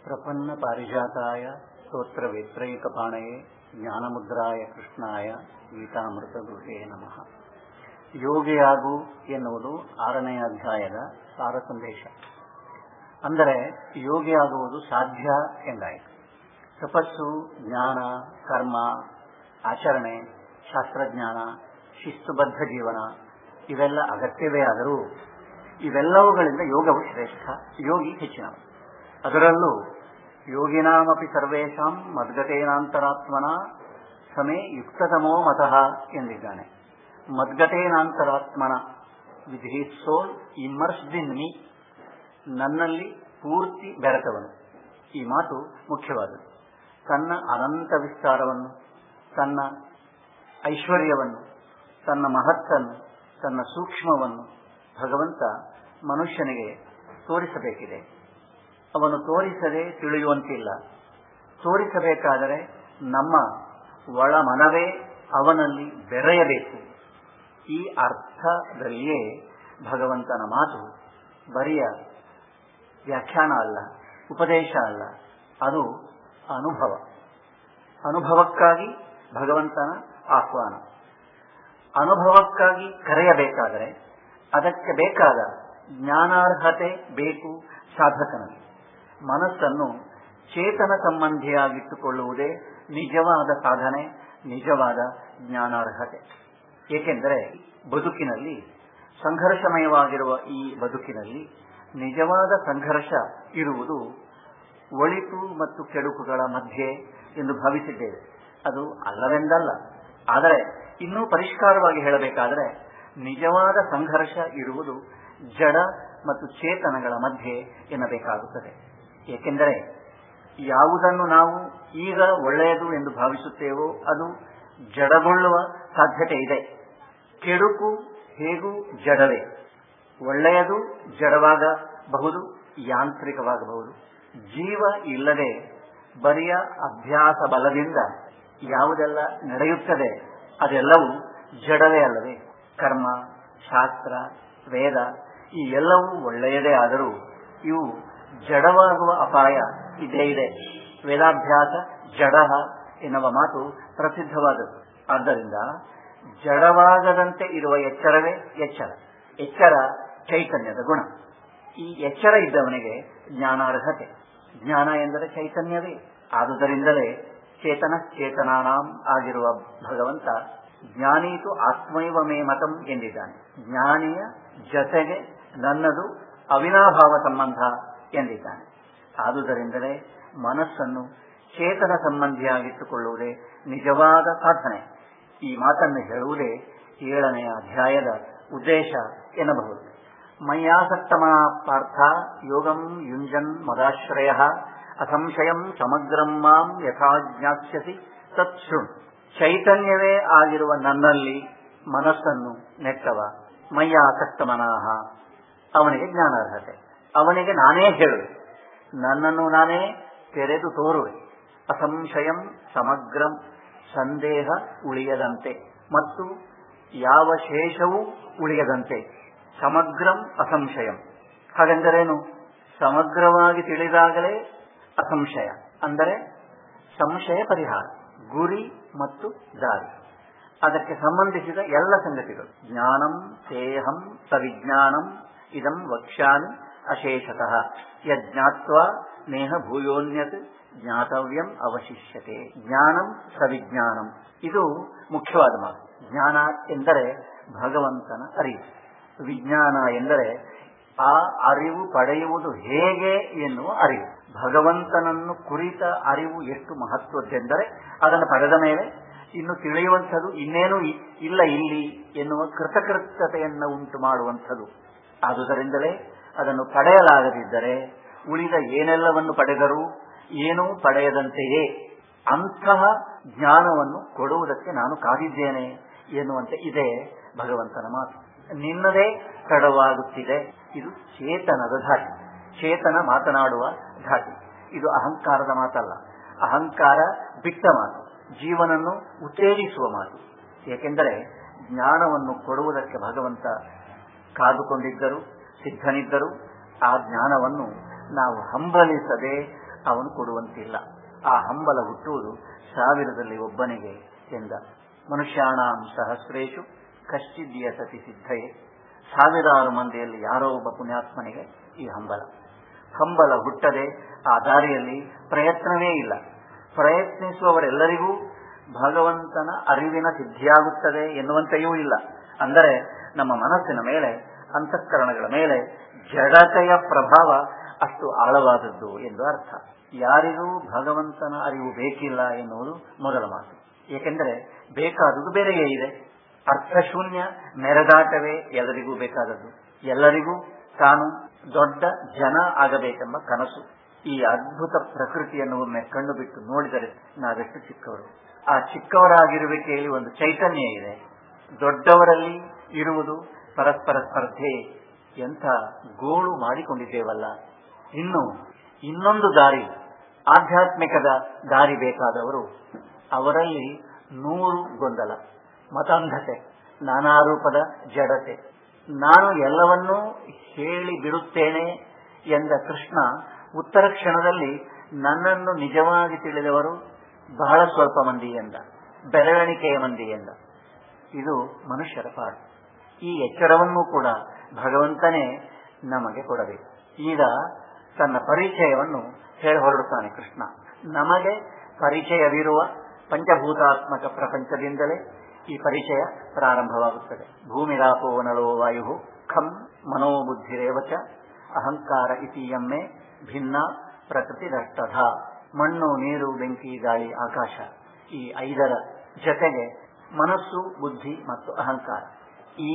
ಪ್ರಪನ್ನ ಪಾರಿಜಾತಾಯ ಸ್ತೋತ್ರ ವೇತ್ರೈಕಪಾಣಯೇ ಜ್ಞಾನಮುದ್ರಾಯ ಕೃಷ್ಣಾಯ ಗೀತಾಮೃತ ಗೃಹೇ ನಮಃ. ಯೋಗಿಯಾಗು ಎನ್ನುವುದು 6ನೇ ಅಧ್ಯಾಯದ ಸಾರ ಸಂದೇಶ. ಅಂದರೆ ಯೋಗಿಯಾಗುವುದು ಸಾಧ್ಯ ಎಂದಾಯಿತು. ತಪಸ್ಸು, ಜ್ಞಾನ, ಕರ್ಮ, ಆಚರಣೆ, ಶಾಸ್ತ್ರಜ್ಞಾನ, ಶಿಸ್ತುಬದ್ಧ ಜೀವನ ಇವೆಲ್ಲ ಅಗತ್ಯವೇ ಆದರೂ ಇವೆಲ್ಲವುಗಳಿಂದ ಯೋಗವು ಶ್ರೇಷ್ಠ, ಯೋಗಿ ಹೆಚ್ಚಿನವು. ಅದರಲ್ಲೂ ಯೋಗಿನಾಮಪಿ ಸರ್ವೇಷಾಂ ಮದ್ಗತೇನಾಂತರಾತ್ಮನ ಸಮೇ ಯುಕ್ತತಮೋ ಮತಃ ಎಂದಿದ್ದಾನೆ. ಮದ್ಗತೇನಾಂತರಾತ್ಮನ with his soul immersed in me, ನನ್ನಲ್ಲಿ ಪೂರ್ತಿ ಬೆರೆತವನು. ಈ ಮಾತು ಮುಖ್ಯವಾದದ್ದು. ತನ್ನ ಅನಂತ ವಿಸ್ತಾರವನ್ನು, ತನ್ನ ಐಶ್ವರ್ಯವನ್ನು, ತನ್ನ ಮಹತ್ತನ್ನು, ತನ್ನ ಸೂಕ್ಷ್ಮವನ್ನು ಭಗವಂತ ಮನುಷ್ಯನಿಗೆ ತೋರಿಸಬೇಕಿದೆ. ಅವನು ತೋರಿಸದೆ ತಿಳಿಯುವಂತಿಲ್ಲ. ತೋರಿಸಬೇಕಾದರೆ ನಮ್ಮ ಒಳ ಮನವೇ ಅವನಲ್ಲಿ ಬೆರೆಯಬೇಕು. ಈ ಅರ್ಥದಲ್ಲಿಯೇ ಭಗವಂತನ ಮಾತು ಬರಿಯ ವ್ಯಾಖ್ಯಾನ ಅಲ್ಲ, ಉಪದೇಶ ಅಲ್ಲ, ಅದು ಅನುಭವ. ಅನುಭವಕ್ಕಾಗಿ ಭಗವಂತನ ಆಹ್ವಾನ. ಅನುಭವಕ್ಕಾಗಿ ಕರೆಯಬೇಕಾದರೆ ಅದಕ್ಕೆ ಬೇಕಾದ ಜ್ಞಾನಾರ್ಹತೆ ಬೇಕು ಸಾಧಕನಿಗೆ. ಮನಸ್ಸನ್ನು ಚೇತನ ಸಂಬಂಧಿಯಾಗಿಟ್ಟುಕೊಳ್ಳುವುದೇ ನಿಜವಾದ ಸಾಧನೆ, ನಿಜವಾದ ಜ್ಞಾನಾರ್ಹತೆ. ಏಕೆಂದರೆ ಬದುಕಿನಲ್ಲಿ ಸಂಘರ್ಷಮಯವಾಗಿರುವ ಈ ಬದುಕಿನಲ್ಲಿ ನಿಜವಾದ ಸಂಘರ್ಷ ಇರುವುದು ಒಳಿತು ಮತ್ತು ಕೆಡುಕುಗಳ ಮಧ್ಯೆ ಎಂದು ಭಾವಿಸಿದ್ದೇವೆ. ಅದು ಅಲ್ಲವೆಂದಲ್ಲ. ಆದರೆ ಇನ್ನೂ ಪರಿಷ್ಕಾರವಾಗಿ ಹೇಳಬೇಕಾದರೆ ನಿಜವಾದ ಸಂಘರ್ಷ ಇರುವುದು ಜಡ ಮತ್ತು ಚೇತನಗಳ ಮಧ್ಯೆ ಎನ್ನಬೇಕಾಗುತ್ತದೆ. ಏಕೆಂದರೆ ಯಾವುದನ್ನು ನಾವು ಈಗ ಒಳ್ಳೆಯದು ಎಂದು ಭಾವಿಸುತ್ತೇವೋ ಅದು ಜಡಗೊಳ್ಳುವ ಸಾಧ್ಯತೆ ಇದೆ. ಕೆಡುಕು ಹೇಗೂ ಜಡವೇ. ಒಳ್ಳೆಯದು ಜಡವಾಗಬಹುದು, ಯಾಂತ್ರಿಕವಾಗಬಹುದು. ಜೀವ ಇಲ್ಲದೆ ಬರಿಯ ಅಭ್ಯಾಸ ಬಲದಿಂದ ಯಾವುದೆಲ್ಲ ನಡೆಯುತ್ತದೆ ಅದೆಲ್ಲವೂ ಜಡವೇ ಅಲ್ಲವೇ. ಕರ್ಮ, ಶಾಸ್ತ್ರ, ವೇದ ಈ ಎಲ್ಲವೂ ಒಳ್ಳೆಯದೇ ಆದರೂ ಇವು ಜಡವಾಗುವ ಅಪಾಯ ಇದೇ ಇದೆ. ವೇದಾಭ್ಯಾಸ ಜಡ ಎನ್ನುವ ಮಾತು ಪ್ರಸಿದ್ಧವಾದದ್ದು. ಆದ್ದರಿಂದ ಜಡವಾಗದಂತೆ ಇರುವ ಎಚ್ಚರವೇ ಎಚ್ಚರ. ಎಚ್ಚರ ಚೈತನ್ಯದ ಗುಣ. ಈ ಎಚ್ಚರ ಇದ್ದವನಿಗೆ ಜ್ಞಾನಾರ್ಹತೆ. ಜ್ಞಾನ ಎಂದರೆ ಚೈತನ್ಯವೇ. ಆದುದರಿಂದಲೇ ಚೇತನ ಚೇತನಾನಾಂ ಆಗಿರುವ ಭಗವಂತ ಜ್ಞಾನೀತು ಆತ್ಮೈವ ಮೇ ಮತಂ ಎಂದಿದ್ದಾನೆ. ಜ್ಞಾನಿಯ ಜೊತೆಗೆ ನನ್ನದು ಅವಿನಾಭಾವ ಸಂಬಂಧ ಎಂದಿದ್ದಾನೆ. ಆದುದರಿಂದಲೇ ಮನಸ್ಸನ್ನು ಚೇತನ ಸಂಬಂಧಿಯಾಗಿಟ್ಟುಕೊಳ್ಳುವುದೇ ನಿಜವಾದ ಸಾಧನೆ. ಈ ಮಾತನ್ನು ಹೇಳುವುದೇ 7ನೇ ಅಧ್ಯಾಯದ ಉದ್ದೇಶ ಎನ್ನಬಹುದು. ಮಯ್ಯಾಸಕ್ತಮ ಪಾರ್ಥ ಯೋಗಂ ಯುಂಜನ್ ಮದಾಶ್ರಯ ಅಸಂಶಯಂ ಸಮಗ್ರಂ ಮಾಂ ಯಥಾ ಜ್ಞಾಸ್ಯಸಿ ತತ್ ಶೃಣು. ಚೈತನ್ಯವೇ ಆಗಿರುವ ನನ್ನಲ್ಲಿ ಮನಸ್ಸನ್ನು ನೆಟ್ಟವ ಮಯ್ಯಾಸಕ್ತಮನಃ, ಅವನಿಗೆ ಜ್ಞಾನಾರ್ಹತೆ. ಅವನಿಗೆ ನಾನೇ ಹೇಳುವೆ, ನನ್ನನ್ನು ನಾನೇ ತೆರೆದು ತೋರುವೆ. ಅಸಂಶಯಂ ಸಮಗ್ರಂ, ಸಂದೇಹ ಉಳಿಯದಂತೆ ಮತ್ತು ಯಾವ ಶೇಷವೂ ಉಳಿಯದಂತೆ. ಸಮಗ್ರಂ ಅಸಂಶಯಂ ಹಾಗೆಂದರೇನು? ಸಮಗ್ರವಾಗಿ ತಿಳಿದಾಗಲೇ ಅಸಂಶಯ, ಅಂದರೆ ಸಂಶಯ ಪರಿಹಾರ, ಗುರಿ ಮತ್ತು ದಾರಿ, ಅದಕ್ಕೆ ಸಂಬಂಧಿಸಿದ ಎಲ್ಲ ಸಂಗತಿಗಳು. ಜ್ಞಾನಂ ತೇಹಂ ಸವಿಜ್ಞಾನಂ ಇದಂ ವಕ್ಷ್ಯಾಮಿ ಅಶೇಷತಃ ಯಜ್ಞಾತ್ವಾ ನೇಹ ಭೂಯೋನ್ಯತ್ ಜ್ಞಾತವ್ಯಂ ಅವಶಿಷ್ಯತೆ. ಜ್ಞಾನಂ ಸವಿಜ್ಞಾನಂ, ಇದು ಮುಖ್ಯವಾದ ಮಾತು. ಜ್ಞಾನ ಎಂದರೆ ಭಗವಂತನ ಅರಿವು. ವಿಜ್ಞಾನ ಎಂದರೆ ಆ ಅರಿವು ಪಡೆಯುವುದು ಹೇಗೆ ಎನ್ನುವ ಅರಿವು. ಭಗವಂತನನ್ನು ಕುರಿತ ಅರಿವು ಎಷ್ಟು ಮಹತ್ವದ್ದೆಂದರೆ ಅದನ್ನು ಪಡೆದ ಮೇಲೆ ಇನ್ನು ತಿಳಿಯುವಂಥದ್ದು ಇನ್ನೇನೂ ಇಲ್ಲ ಇಲ್ಲಿ ಎನ್ನುವ ಕೃತಕೃತ್ಯತೆಯನ್ನು ಉಂಟು ಮಾಡುವಂಥದ್ದು. ಆದುದರಿಂದಲೇ ಅದನ್ನು ಪಡೆಯಲಾಗದಿದ್ದರೆ ಉಳಿದ ಏನೆಲ್ಲವನ್ನು ಪಡೆದರೂ ಏನೂ ಪಡೆಯದಂತೆಯೇ. ಅಂತಹ ಜ್ಞಾನವನ್ನು ಕೊಡುವುದಕ್ಕೆ ನಾನು ಕಾದಿದ್ದೇನೆ ಎನ್ನುವಂತೆ ಇದೆ ಭಗವಂತನ ಮಾತು. ನಿನ್ನದೇ ತಡವಾಗುತ್ತಿದೆ. ಇದು ಚೇತನದ ಧಾಟಿ, ಚೇತನ ಮಾತನಾಡುವ ಧಾಟಿ. ಇದು ಅಹಂಕಾರದ ಮಾತಲ್ಲ. ಅಹಂಕಾರ ಬಿಟ್ಟ ಮಾತು, ಜೀವನನ್ನು ಉತ್ತೇಜಿಸುವ ಮಾತು. ಏಕೆಂದರೆ ಜ್ಞಾನವನ್ನು ಕೊಡುವುದಕ್ಕೆ ಭಗವಂತ ಕಾದುಕೊಂಡಿದ್ದರು, ಸಿದ್ಧನಿದ್ದರು. ಆ ಜ್ಞಾನವನ್ನು ನಾವು ಹಂಬಲಿಸದೆ ಅವನು ಕೊಡುವಂತಿಲ್ಲ. ಆ ಹಂಬಲ ಹುಟ್ಟುವುದು 1000ರಲ್ಲಿ ಒಬ್ಬನಿಗೆ ಎಂದ. ಮನುಷ್ಯಾಣಾಂ ಸಹಸ್ರೇಶು ಕಶ್ಚಿದ್ಯ ಸತಿ ಸಿದ್ಧಯೇ. 1000 ಮಂದಿಯಲ್ಲಿ ಯಾರೋ ಒಬ್ಬ ಪುಣ್ಯಾತ್ಮನಿಗೆ ಈ ಹಂಬಲ ಹುಟ್ಟದೆ ಆ ದಾರಿಯಲ್ಲಿ ಪ್ರಯತ್ನವೇ ಇಲ್ಲ. ಪ್ರಯತ್ನಿಸುವವರೆಲ್ಲರಿಗೂ ಭಗವಂತನ ಅರಿವಿನ ಸಿದ್ಧಿಯಾಗುತ್ತದೆ ಎನ್ನುವಂತೆಯೂ ಇಲ್ಲ. ಅಂದರೆ ನಮ್ಮ ಮನಸ್ಸಿನ ಮೇಲೆ, ಅಂತಃಕರಣಗಳ ಮೇಲೆ ಜಡತೆಯ ಪ್ರಭಾವ ಅಷ್ಟು ಆಳವಾದದ್ದು ಎಂದು ಅರ್ಥ. ಯಾರಿಗೂ ಭಗವಂತನ ಅರಿವು ಬೇಕಿಲ್ಲ ಎನ್ನುವುದು ಮೊದಲ ಮಾತು. ಏಕೆಂದರೆ ಬೇಕಾದುದು ಬೇರೆಯೇ ಇದೆ. ಅರ್ಥಶೂನ್ಯ ಮೆರೆದಾಟವೇ ಎಲ್ಲರಿಗೂ ಬೇಕಾದದ್ದು. ಎಲ್ಲರಿಗೂ ತಾನು ದೊಡ್ಡ ಜನ ಆಗಬೇಕೆಂಬ ಕನಸು. ಈ ಅದ್ಭುತ ಪ್ರಕೃತಿಯನ್ನು ಒಮ್ಮೆ ಕಣ್ಣು ಬಿಟ್ಟು ನೋಡಿದರೆ ನಾವೆಷ್ಟು ಚಿಕ್ಕವರು. ಆ ಚಿಕ್ಕವರಾಗಿರುವಿಕೆಯಲ್ಲಿ ಒಂದು ಚೈತನ್ಯ ಇದೆ. ದೊಡ್ಡವರಲ್ಲಿ ಇರುವುದು ಪರಸ್ಪರ ಸ್ಪರ್ಧೆ. ಎಂಥ ಗೋಳು ಮಾಡಿಕೊಂಡಿದ್ದೇವಲ್ಲ. ಇನ್ನೊಂದು ದಾರಿ, ಆಧ್ಯಾತ್ಮಿಕದ ದಾರಿ ಬೇಕಾದವರು, ಅವರಲ್ಲಿ 100 ಗೊಂದಲ, ಮತಾಂಧತೆ, ನಾನಾ ರೂಪದ ಜಡತೆ. ನಾನು ಎಲ್ಲವನ್ನೂ ಹೇಳಿ ಬಿಡುತ್ತೇನೆ ಎಂದ ಕೃಷ್ಣ ಉತ್ತರ ಕ್ಷಣದಲ್ಲಿ ನನ್ನನ್ನು ನಿಜವಾಗಿ ತಿಳಿದವರು ಬಹಳ ಸ್ವಲ್ಪ ಮಂದಿ ಎಂದ, ಬೆರಳೆಣಿಕೆಯ ಮಂದಿ ಎಂದ. ಇದು ಮನುಷ್ಯರ ಪಾಡು. ಈ ಎಚ್ಚರವನ್ನೂ ಕೂಡ ಭಗವಂತನೇ ನಮಗೆ ಕೊಡಬೇಕು. ಈಗ ತನ್ನ ಪರಿಚಯವನ್ನು ಹೇಳಿ ಹೊರಡುತ್ತಾನೆ ಕೃಷ್ಣ. ನಮಗೆ ಪರಿಚಯವಿರುವ ಪಂಚಭೂತಾತ್ಮಕ ಪ್ರಪಂಚದಿಂದಲೇ ಈ ಪರಿಚಯ ಪ್ರಾರಂಭವಾಗುತ್ತದೆ. ಭೂಮಿರಾಪೋ ನಳೋ ವಾಯು ಖಂ ಮನೋಬುದ್ಧಿರೇವಚ ಅಹಂಕಾರ ಇತಿಯಮ್ಮೆ ಭಿನ್ನ ಪ್ರಕೃತಿ ರಷ್ಟಧ. ಮಣ್ಣು, ನೀರು, ಬೆಂಕಿ, ಗಾಳಿ, ಆಕಾಶ, ಈ 5ರ ಜೊತೆಗೆ ಮನಸ್ಸು, ಬುದ್ಧಿ ಮತ್ತು ಅಹಂಕಾರ, ಈ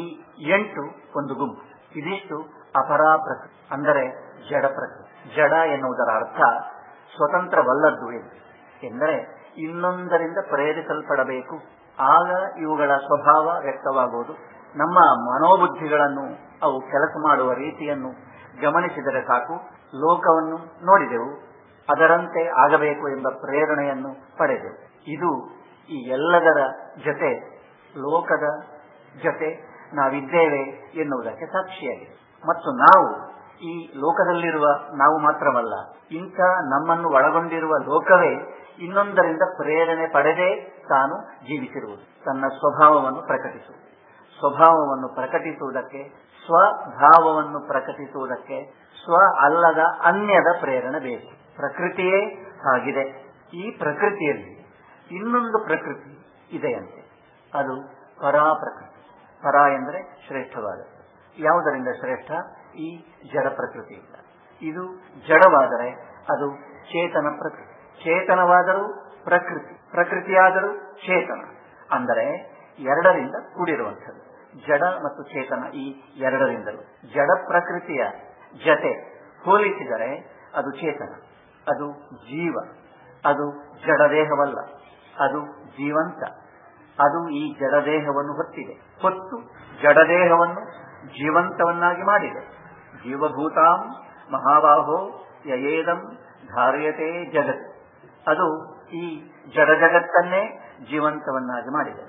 8 ಒಂದು ಗುಂಪು. ಇದಿಷ್ಟು ಅಪರಾ ಪ್ರಕೃತಿ, ಅಂದರೆ ಜಡ ಪ್ರಕೃತಿ. ಜಡ ಎನ್ನುವುದರ ಅರ್ಥ ಸ್ವತಂತ್ರವಲ್ಲದ್ದು ಎಂದರೆ ಇನ್ನೊಂದರಿಂದ ಪ್ರೇರಿಸಲ್ಪಡಬೇಕು. ಆಗ ಇವುಗಳ ಸ್ವಭಾವ ವ್ಯಕ್ತವಾಗುವುದು. ನಮ್ಮ ಮನೋಬುದ್ಧಿಗಳನ್ನು ಅವು ಕೆಲಸ ಮಾಡುವ ರೀತಿಯನ್ನು ಗಮನಿಸಿದರೆ ಸಾಕು. ಲೋಕವನ್ನು ನೋಡಿದೆವು, ಅದರಂತೆ ಆಗಬೇಕು ಎಂಬ ಪ್ರೇರಣೆಯನ್ನು ಪಡೆದೆವು. ಇದು ಈ ಎಲ್ಲದರ ಜೊತೆ, ಲೋಕದ ಜೊತೆ ನಾವಿದ್ದೇವೆ ಎನ್ನುವುದಕ್ಕೆ ಸಾಕ್ಷಿಯಾಗಿದೆ. ಮತ್ತು ನಾವು ಈ ಲೋಕದಲ್ಲಿರುವ ನಾವು ಮಾತ್ರವಲ್ಲ, ಇಂಥ ನಮ್ಮನ್ನು ಒಳಗೊಂಡಿರುವ ಲೋಕವೇ ಇನ್ನೊಂದರಿಂದ ಪ್ರೇರಣೆ ಪಡೆದೇ ತಾನು ಜೀವಿಸಿರುವುದು. ತನ್ನ ಸ್ವಭಾವವನ್ನು ಪ್ರಕಟಿಸುವುದು, ಸ್ವಭಾವವನ್ನು ಪ್ರಕಟಿಸುವುದಕ್ಕೆ, ಸ್ವಭಾವವನ್ನು ಪ್ರಕಟಿಸುವುದಕ್ಕೆ ಸ್ವ ಅಲ್ಲದ ಅನ್ಯದ ಪ್ರೇರಣೆ ಬೇಕು. ಪ್ರಕೃತಿಯೇ ಆಗಿದೆ. ಈ ಪ್ರಕೃತಿಯಲ್ಲಿ ಇನ್ನೊಂದು ಪ್ರಕೃತಿ ಇದೆಯಂತೆ. ಅದು ಪರಾ ಪ್ರಕೃತಿ. ಪರ ಎಂದರೆ ಶ್ರೇಷ್ಠವಾದ. ಯಾವುದರಿಂದ ಶ್ರೇಷ್ಠ? ಈ ಜಡ ಪ್ರಕೃತಿಯಿಂದ. ಇದು ಜಡವಾದರೆ ಅದು ಚೇತನ ಪ್ರಕೃತಿ. ಚೇತನವಾದರೂ ಪ್ರಕೃತಿ, ಪ್ರಕೃತಿಯಾದರೂ ಚೇತನ. ಅಂದರೆ 2ರಿಂದ ಕೂಡಿರುವಂಥದ್ದು. ಜಡ ಮತ್ತು ಚೇತನ, ಈ 2ರಿಂದಲೂ. ಜಡ ಪ್ರಕೃತಿಯ ಜತೆ ಹೋಲಿಸಿದರೆ ಅದು ಚೇತನ, ಅದು ಜೀವ, ಅದು ಜಡದೇಹವಲ್ಲ, ಅದು ಜೀವಂತ. ಅದು ಈ ಜಡದೇಹವನ್ನು ಹೊತ್ತು ಜಡದೇಹವನ್ನು ಜೀವಂತವನ್ನಾಗಿ ಮಾಡಿದೆ. ಜೀವಭೂತಾಂ ಮಹಾಬಾಹೋ ಯಯೇದಂ ಧಾರ್ಯತೆ ಜಗತ್. ಅದು ಈ ಜಡ ಜಗತ್ತನ್ನೇ ಜೀವಂತವನ್ನಾಗಿ ಮಾಡಿದೆ.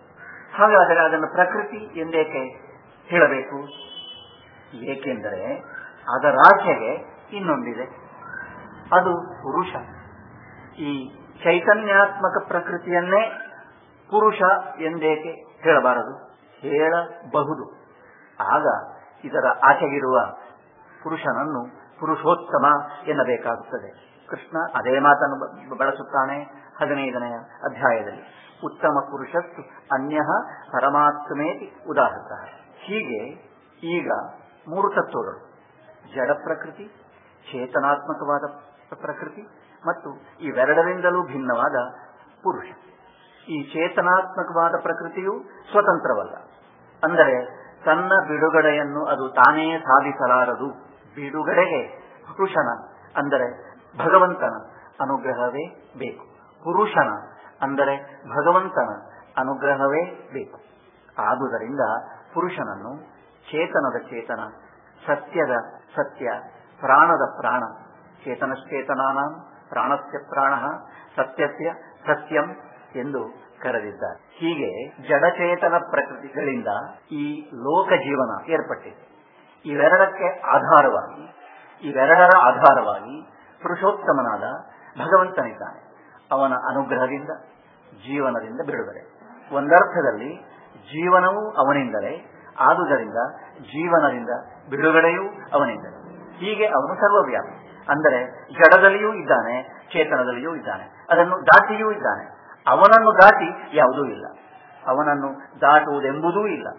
ಹಾಗಾದರೆ ಅದನ್ನು ಪ್ರಕೃತಿ ಎಂದೇಕೆ ಹೇಳಬೇಕು? ಏಕೆಂದರೆ ಅದರಾಚೆಗೆ ಇನ್ನೊಂದಿದೆ, ಅದು ಪುರುಷ. ಈ ಚೈತನ್ಯಾತ್ಮಕ ಪ್ರಕೃತಿಯನ್ನೇ ಪುರುಷ ಎಂದೇಕೆ ಹೇಳಬಾರದು? ಹೇಳಬಹುದು. ಆಗ ಇದರ ಆಚೆಗಿರುವ ಪುರುಷನನ್ನು ಪುರುಷೋತ್ತಮ ಎನ್ನಬೇಕಾಗುತ್ತದೆ. ಕೃಷ್ಣ ಅದೇ ಮಾತನ್ನು ಬಳಸುತ್ತಾನೆ 15ನೇ ಅಧ್ಯಾಯದಲ್ಲಿ. ಉತ್ತಮ ಪುರುಷಸ್ತು ಅನ್ಯ ಪರಮಾತ್ಮೇತಿ ಉದಾಹೃತ. ಹೀಗೆ ಈಗ 3 ತತ್ವಗಳು: ಜಡ ಪ್ರಕೃತಿ, ಚೇತನಾತ್ಮಕವಾದ ಪ್ರಕೃತಿ ಮತ್ತು ಇವೆರಡರಿಂದಲೂ ಭಿನ್ನವಾದ ಪುರುಷ. ಈ ಚೇತನಾತ್ಮಕವಾದ ಪ್ರಕೃತಿಯು ಸ್ವತಂತ್ರವಲ್ಲ, ಅಂದರೆ ತನ್ನ ಬಿಡುಗಡೆಯನ್ನು ಅದು ತಾನೇ ಸಾಧಿಸಲಾರದು. ಬಿಡುಗಡೆಗೆ ಪುರುಷನ, ಅಂದರೆ ಭಗವಂತನ ಅನುಗ್ರಹವೇ ಬೇಕು. ಪುರುಷನ, ಅಂದರೆ ಭಗವಂತನ ಅನುಗ್ರಹವೇ ಬೇಕು. ಆದುದರಿಂದ ಪುರುಷನನ್ನು ಚೇತನದ ಚೇತನ, ಸತ್ಯದ ಸತ್ಯ, ಪ್ರಾಣದ ಪ್ರಾಣ, ಚೇತನಶ್ಚೇತನಾನಾಂ ಪ್ರಾಣಸ್ಯ ಪ್ರಾಣ ಸತ್ಯಸ್ಯ ಸತ್ಯಂ ಎಂದು ಕರೆದಿದ್ದಾರೆ. ಹೀಗೆ ಜಡಚೇತನ ಪ್ರಕೃತಿಗಳಿಂದ ಈ ಲೋಕ ಜೀವನ ಏರ್ಪಟ್ಟಿದೆ. ಇವೆರಡರ ಆಧಾರವಾಗಿ ಪುರುಷೋತ್ತಮನಾದ ಭಗವಂತನಿದ್ದಾನೆ. ಅವನ ಅನುಗ್ರಹದಿಂದ ಜೀವನದಿಂದ ಬಿಡುಗಡೆ. ಒಂದರ್ಥದಲ್ಲಿ ಜೀವನವೂ ಅವನಿಂದಲೇ, ಆದುದರಿಂದ ಜೀವನದಿಂದ ಬಿಡುಗಡೆಯೂ ಅವನಿಂದಲೇ. ಹೀಗೆ ಅವನು ಸರ್ವವ್ಯಾಪಿ. ಅಂದರೆ ಜಡದಲ್ಲಿಯೂ ಇದ್ದಾನೆ, ಚೇತನದಲ್ಲಿಯೂ ಇದ್ದಾನೆ, ಅದನ್ನು ದಾಟಿಯೂ ಇದ್ದಾನೆ. ಅವನನ್ನು ದಾಟಿ ಯಾವುದೂ ಇಲ್ಲ, ಅವನನ್ನು ದಾಟುವುದೆಂಬುದೂ ಇಲ್ಲ.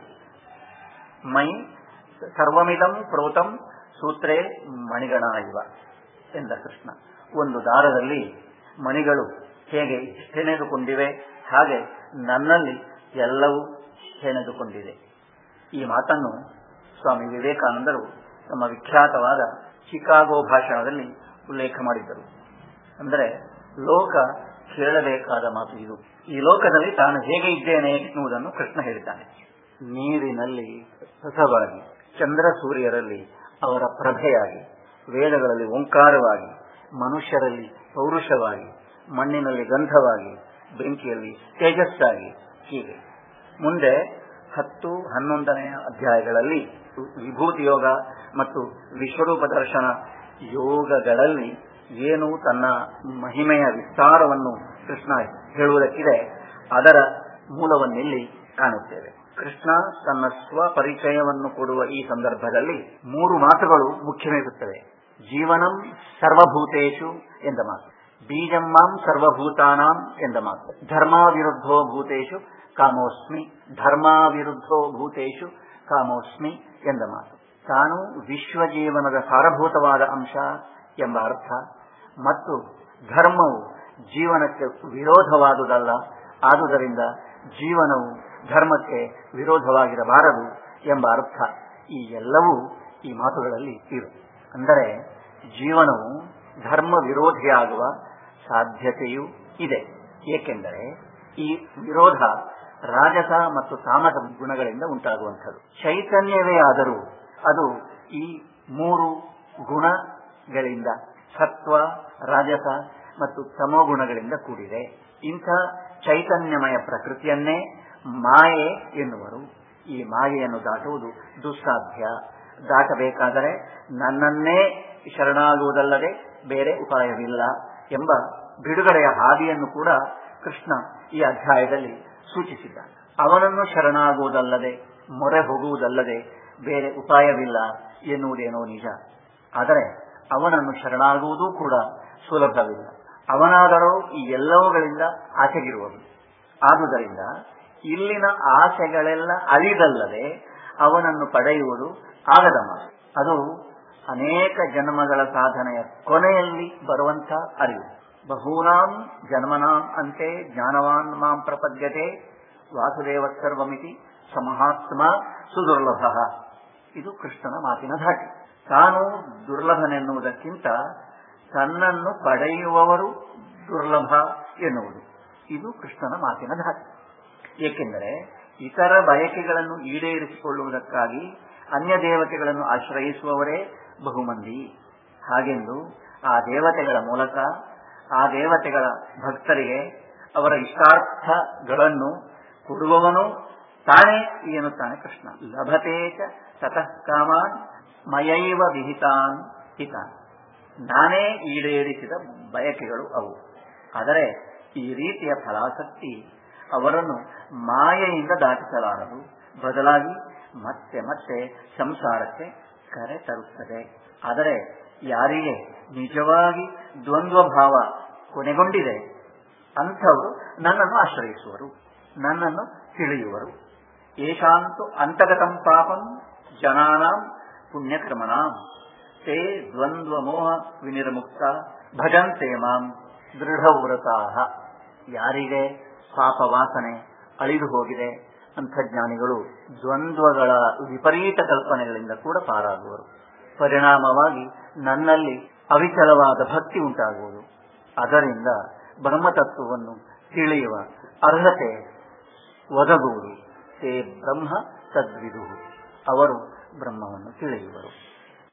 ಮೈ ಸರ್ವಮಿದಂ ಪ್ರೋತಂ ಸೂತ್ರೇ ಮಣಿಗಣ ಇವ ಎಂದ ಕೃಷ್ಣ. ಒಂದು ದಾರದಲ್ಲಿ ಮಣಿಗಳು ಹೇಗೆ ಹೆಣೆದುಕೊಂಡಿವೆ, ಹಾಗೆ ನನ್ನಲ್ಲಿ ಎಲ್ಲವೂ ಹೆಣೆದುಕೊಂಡಿದೆ. ಈ ಮಾತನ್ನು ಸ್ವಾಮಿ ವಿವೇಕಾನಂದರು ತಮ್ಮ ವಿಖ್ಯಾತವಾದ ಚಿಕಾಗೋ ಭಾಷಣದಲ್ಲಿ ಉಲ್ಲೇಖ ಮಾಡಿದ್ದರು. ಅಂದರೆ ಲೋಕ ಕೇಳಬೇಕಾದ ಮಾತು ಇದು. ಈ ಲೋಕದಲ್ಲಿ ತಾನು ಹೇಗೆ ಇದ್ದೇನೆ ಎನ್ನುವುದನ್ನು ಕೃಷ್ಣ ಹೇಳಿದ್ದಾನೆ. ನೀರಿನಲ್ಲಿ ರಸವಾಗಿ, ಚಂದ್ರ ಸೂರ್ಯರಲ್ಲಿ ಅವರ ಪ್ರಭೆಯಾಗಿ, ವೇದಗಳಲ್ಲಿ ಓಂಕಾರವಾಗಿ, ಮನುಷ್ಯರಲ್ಲಿ ಪೌರುಷವಾಗಿ, ಮಣ್ಣಿನಲ್ಲಿ ಗಂಧವಾಗಿ, ಬೆಂಕಿಯಲ್ಲಿ ತೇಜಸ್ಸಾಗಿ. ಹೀಗೆ ಮುಂದೆ 10, 11ನೇ ಅಧ್ಯಾಯಗಳಲ್ಲಿ ವಿಭೂತಿ ಯೋಗ ಮತ್ತು ವಿಶ್ವರೂಪ ದರ್ಶನ ಯೋಗಗಳಲ್ಲಿ ಏನು ತನ್ನ ಮಹಿಮೆಯ ವಿಸ್ತಾರವನ್ನು ಕೃಷ್ಣ ಹೇಳುವುದಕ್ಕಿದೆ, ಅದರ ಮೂಲವನ್ನಿಲ್ಲಿ ಕಾಣುತ್ತೇವೆ. ಕೃಷ್ಣ ತನ್ನ ಸ್ವಪರಿಚಯವನ್ನು ಕೊಡುವ ಈ ಸಂದರ್ಭದಲ್ಲಿ 3 ಮಾತುಗಳು ಮುಖ್ಯವೆನಿಸುತ್ತವೆ. ಜೀವನಂ ಸರ್ವಭೂತೇಷು ಎಂದ ಮಾತು, ಬೀಜಂ ಮಾಂ ಸರ್ವಭೂತಾನಾಂ ಎಂದ ಮಾತು, ಧರ್ಮಾವಿರುದ್ಧೋ ಭೂತೇಷು ಕಾಮೋಸ್ಮಿ, ಧರ್ಮಾವಿರುದ್ಧೋ ಭೂತೇಷು ಕಾಮೋಸ್ಮಿ ಎಂದ ಮಾತು. ತಾನು ವಿಶ್ವಜೀವನದ ಸಾರಭೂತವಾದ ಅಂಶ ಎಂಬ ಅರ್ಥ ಮತ್ತು ಧರ್ಮವು ಜೀವನಕ್ಕೆ ವಿರೋಧವಾದುದಲ್ಲ, ಆದುದರಿಂದ ಜೀವನವು ಧರ್ಮಕ್ಕೆ ವಿರೋಧವಾಗಿರಬಾರದು ಎಂಬ ಅರ್ಥ. ಈ ಎಲ್ಲವೂ ಈ ಮಾತುಗಳಲ್ಲಿ ಇವೆ. ಅಂದರೆ ಜೀವನವು ಧರ್ಮ ವಿರೋಧಿಯಾಗುವ ಸಾಧ್ಯತೆಯೂ ಇದೆ. ಏಕೆಂದರೆ ಈ ವಿರೋಧ ರಾಜಸ ಮತ್ತು ತಾಮಸ ಗುಣಗಳಿಂದ ಉಂಟಾಗುವಂಥದ್ದು. ಚೈತನ್ಯವೇ ಆದರೂ ಅದು ಈ 3 ಗುಣಗಳಿಂದ, ಸತ್ವ, ರಾಜಸ ಮತ್ತು ತಮೋ ಗುಣಗಳಿಂದ ಕೂಡಿದೆ. ಇಂಥ ಚೈತನ್ಯಮಯ ಪ್ರಕೃತಿಯನ್ನೇ ಮಾಯೆ ಎನ್ನುವರು. ಈ ಮಾಯೆಯನ್ನು ದಾಟುವುದು ದುಸ್ಸಾಧ್ಯ. ದಾಟಬೇಕಾದರೆ ನನ್ನನ್ನೇ ಶರಣಾಗುವುದಲ್ಲದೆ ಬೇರೆ ಉಪಾಯವಿಲ್ಲ ಎಂಬ ಬಿಡುಗಡೆಯ ಹಾದಿಯನ್ನು ಕೂಡ ಕೃಷ್ಣ ಈ ಅಧ್ಯಾಯದಲ್ಲಿ ಸೂಚಿಸಿದ್ದಾನೆ. ಅವನನ್ನು ಶರಣಾಗುವುದಲ್ಲದೆ, ಮೊರೆ ಹೋಗುವುದಲ್ಲದೆ ಬೇರೆ ಉಪಾಯವಿಲ್ಲ ಎನ್ನುವುದೇನೋ ನಿಜ. ಆದರೆ ಅವನನ್ನು ಶರಣಾಗುವುದೂ ಕೂಡ ಸುಲಭವಿಲ್ಲ. ಅವನಾದರೂ ಈ ಎಲ್ಲವುಗಳಿಂದ ಆಚೆಗಿರುವನು. ಆದುದರಿಂದ ಇಲ್ಲಿನ ಆಸೆಗಳೆಲ್ಲ ಅಳಿದಲ್ಲದೆ ಅವನನ್ನು ಪಡೆಯುವುದು ಆಗದ ಮಾತು. ಅದು ಅನೇಕ ಜನ್ಮಗಳ ಸಾಧನೆಯ ಕೊನೆಯಲ್ಲಿ ಬರುವಂಥ ಅರಿವು. ಬಹೂನಾಂ ಜನ್ಮನಾಂ ಅಂತೆ ಜ್ಞಾನವಾನ್ ಮಾಂ ಪ್ರಪದ್ಯತೆ ವಾಸುದೇವ ಸರ್ವಮಿತಿ ಸಮಹಾತ್ಮ ಸುದುರ್ಲಭ. ಇದು ಕೃಷ್ಣನ ಮಾತಿನ ಧಾಟಿ. ತಾನು ದುರ್ಲಭನೆನ್ನುವುದಕ್ಕಿಂತ ತನ್ನನ್ನು ಪಡೆಯುವವರು ದುರ್ಲಭ ಎನ್ನುವುದು ಇದು ಕೃಷ್ಣನ ಮಾತಿನ ಧಾಟಿ. ಏಕೆಂದರೆ ಇತರ ಬಯಕೆಗಳನ್ನು ಈಡೇರಿಸಿಕೊಳ್ಳುವುದಕ್ಕಾಗಿ ಅನ್ಯ ದೇವತೆಗಳನ್ನು ಆಶ್ರಯಿಸುವವರೇ ಬಹುಮಂದಿ. ಹಾಗೆಂದು ಆ ದೇವತೆಗಳ ಮೂಲಕ ಆ ದೇವತೆಗಳ ಭಕ್ತರಿಗೆ ಅವರ ಇಷ್ಟಾರ್ಥಗಳನ್ನು ಕೊಡುವವನು ತಾನೇ ಎನ್ನುತ್ತಾನೆ ಕೃಷ್ಣ. ಲಭತೇಚ ತತಃ ಕಾಮಾನ್ ಮಯೈವ ವಿಹಿತಾನ್ ಹಿತಾನ್. ನಾನೇ ಈಡೇರಿಸಿದ ಬಯಕೆಗಳು ಅವು. ಆದರೆ ಈ ರೀತಿಯ ಫಲಾಸಕ್ತಿ ಅವರನ್ನು ಮಾಯೆಯಿಂದ ದಾಟಿಸಲಾರದು, ಬದಲಾಗಿ ಮತ್ತೆ ಮತ್ತೆ ಸಂಸಾರಕ್ಕೆ ಕರೆ ತರುತ್ತದೆ. ಆದರೆ ಯಾರಿಗೆ ನಿಜವಾಗಿ ದ್ವಂದ್ವ ಭಾವ ಕೊನೆಗೊಂಡಿದೆ ಅಂಥವರು ನನ್ನನ್ನು ಆಶ್ರಯಿಸುವರು, ನನ್ನನ್ನು ತಿಳಿಯುವರು. ಏಷಾಂತು ಅಂತಗತಂ ಪಾಪಂ ಜನಾನಾಂ ಪುಣ್ಯಕರ್ಮಣಾಂ ತೇ ದ್ವಂದ್ವ ಮೋಹ ವಿನಿರ್ಮುಕ್ತ ಭಜಂತೆ ಮಾಂ ದೃಢವ್ರತಾಃ. ಯಾರಿಗೆ ಪಾಪ ವಾಸನೆ ಅಳಿದು ಹೋಗಿದೆ ಅಂಥ ಜ್ಞಾನಿಗಳು ದ್ವಂದ್ವಗಳ ವಿಪರೀತ ಕಲ್ಪನೆಗಳಿಂದ ಕೂಡ ಪಾರಾಗುವರು. ಪರಿಣಾಮವಾಗಿ ನನ್ನಲ್ಲಿ ಅವಿಚಲವಾದ ಭಕ್ತಿ ಉಂಟಾಗುವುದು. ಅದರಿಂದ ಬ್ರಹ್ಮತತ್ವವನ್ನು ತಿಳಿಯುವ ಅರ್ಹತೆ ಒದಗುವುದು. ತೇ ಬ್ರಹ್ಮ ತದ್ವಿದು. ಅವರು ಬ್ರಹ್ಮವನ್ನು ತಿಳಿಯುವರು.